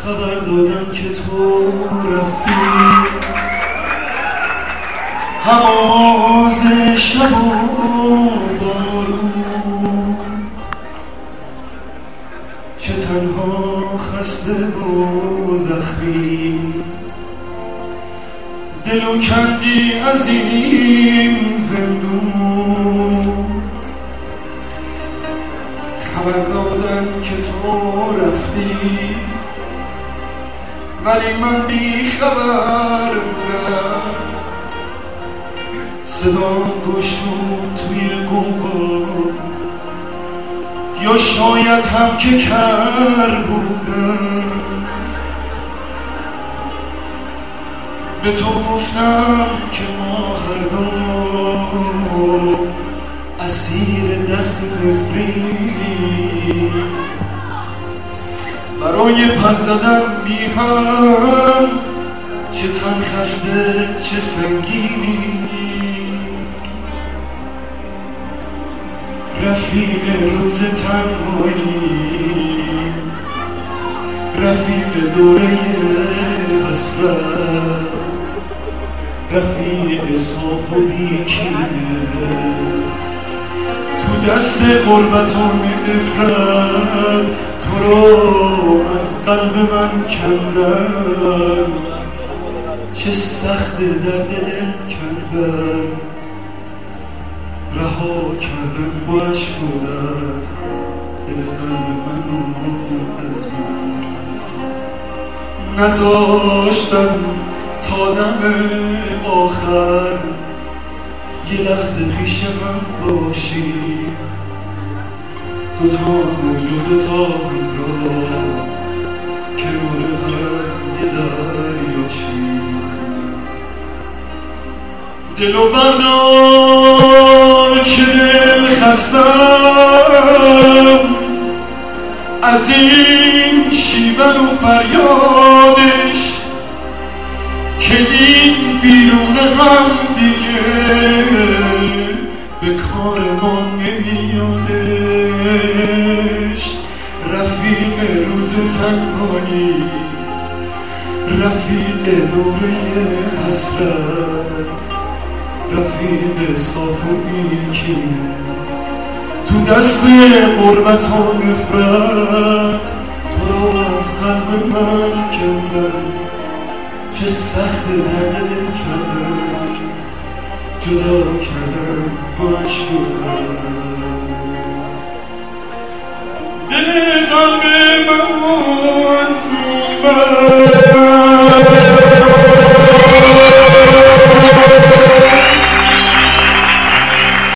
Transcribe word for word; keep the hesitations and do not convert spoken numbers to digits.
خبر دادم که تو رفتی، هم آواز شب و بارون، چه تنها خسته و زخمی، دلو کندی از این زندون. خبر دادم که تو رفتی ولی من بی خبر بودم، صدام گشود توی گوگا، یا شاید هم که کر بودم. به تو گفتم که ما هر دو اسیر دست نفرینی، برای پر زدن بی هم چه تن خسته چه سنگینی. رفیق روز تنهایی، رفیق دوره حسرت، رفیق صاف و بیکینه، تو دست غربت و نفرت تو رو از قلب من کندن. چه سخت درد دل کردن، رها کردن با عشق و درد دل قلب من از من. نذاشتن تا دم آخر یه لحظه پیش من باشی، دوتا موج و دوتا همراه کنار هم یه دریاشی. دلو بردار که دل خستم از این شیون و فریادش، که این ویرون هم دیگه به کار ما نمیادش. رفیق روز تنهایی، رفیق دوره حسرت، رفیق صاف و بیکینه، تو دست غربت و نفرت تو رو از قلب من کندن. چه سخت درد دل کردن، جدا کردن با عشق و دل قلب من از من.